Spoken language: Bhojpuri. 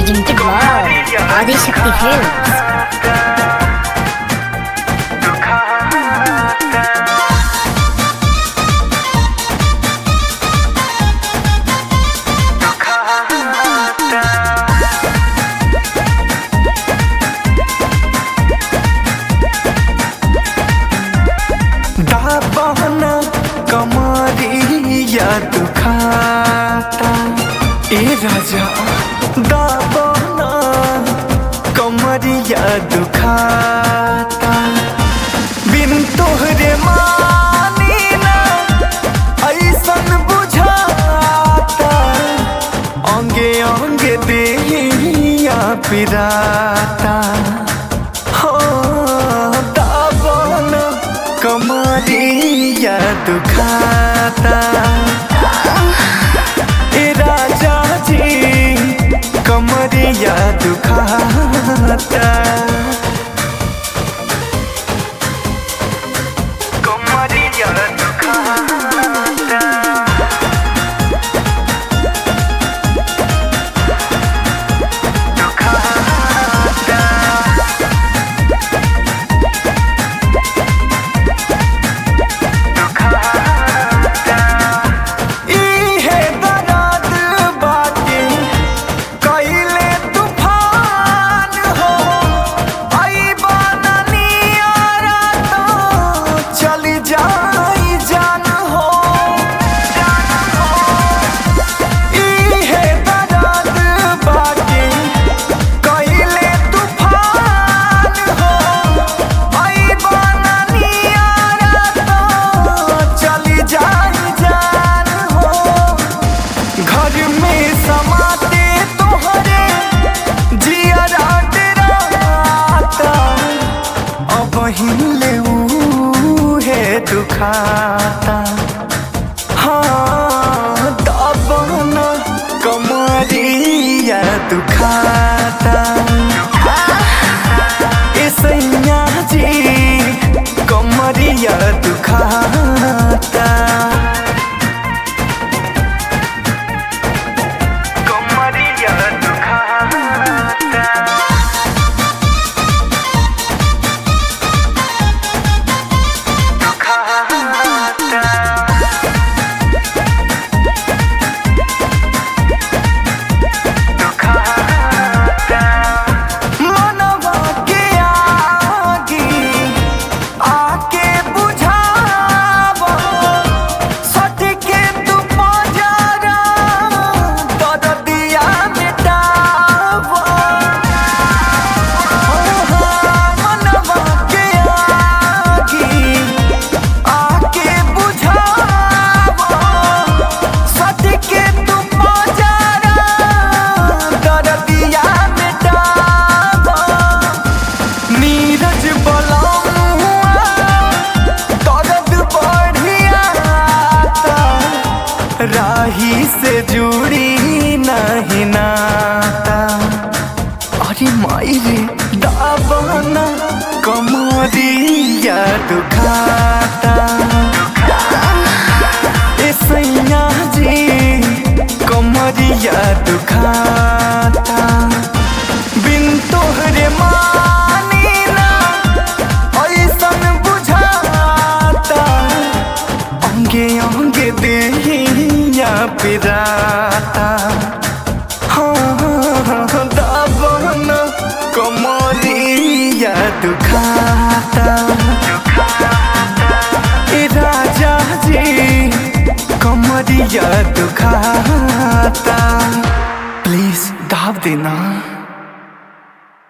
presented by Adi Shakti Films. दाबना कमरिया दुखाता ए राजा दाबना कमरिया दुखाता बिन तोहरे मानी ना ऐसन बुझाता अंगे अंगे देहिया पिराता कमरिया दुखाता ए राजा जी कमरिया दुखाता कमरिया दुखाता दुखाता हाँ दाबना कमरिया दुखाता ए सैया जी कमरिया दुखाता कमरिया दुखाता राही से जुड़ी नहीं नाता अरे माई रे दाबना कमरिया दुखाता ए सैया जी कमरिया दुखाता बिन तोहरे मानी ना ऐसन बुझाता अंगे अंगे देहिया पिराता हाँ दाबना कमरिया दुखाता ए राजा जी कमरिया दुखाता प्लीज दाब देना।